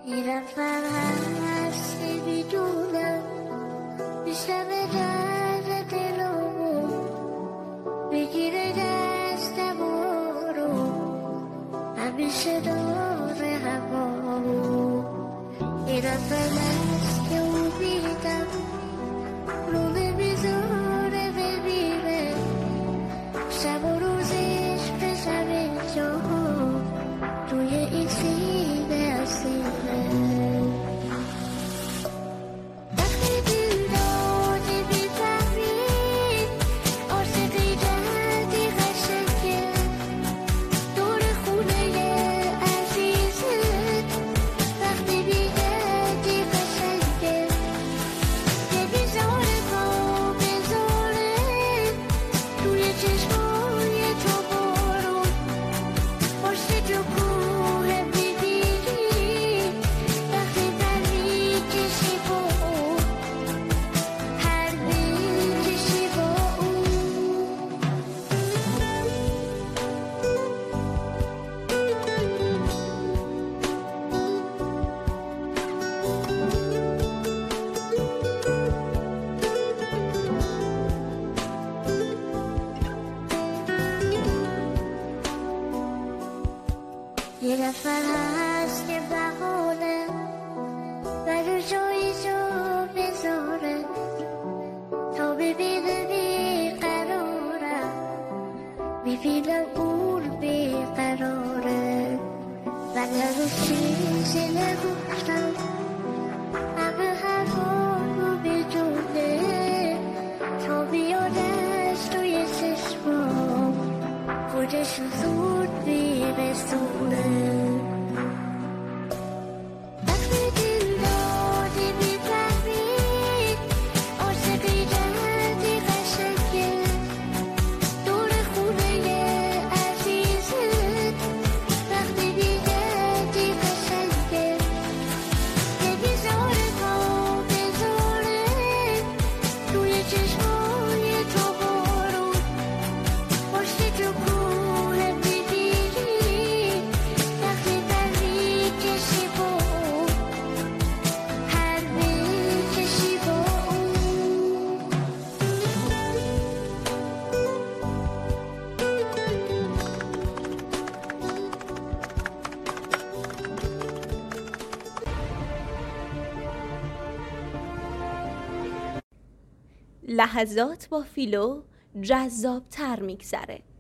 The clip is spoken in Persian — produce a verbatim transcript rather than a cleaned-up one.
یه نفر هستی میدونم میشنوه درد دلمو بگیره دستمو رو همیشه داره همامو یه نفر هست که امیدم رو نمیذاره ببینه شب و روزش به شب جا توی این سینه اسیره وقتی دل دادی بی‌فهمی عاشقی جدی قشنگه دور خونه عزیزت وقتی بی‌گردی قشنگه که بیزاره پا بذاره توی چشمای تو بارون پشت جو کوه میبینی وقتی بر میکشی با اون هر میکشی با اون یه نفر هست که بهانه برای جایی جا بذاره تا ببینه بیقرارم میبینم اون بیقراره من هنوز چیزی نگفتم همه حرفامو میدونه تا بیاد از توی چشمام خودشو زود میرسونه وقتی دل دادی میفهمی عاشقی جدی قشنگه دور خونه عزیزت وقتی بی‌گردی قشنگه که بیزاره پا بذاره توی چشمای تو بارون پشت جو کوه میبینی وقتی بر میکشی با اون هر میکشی با اون لحظات با فیلو جذاب‌تر میگذره.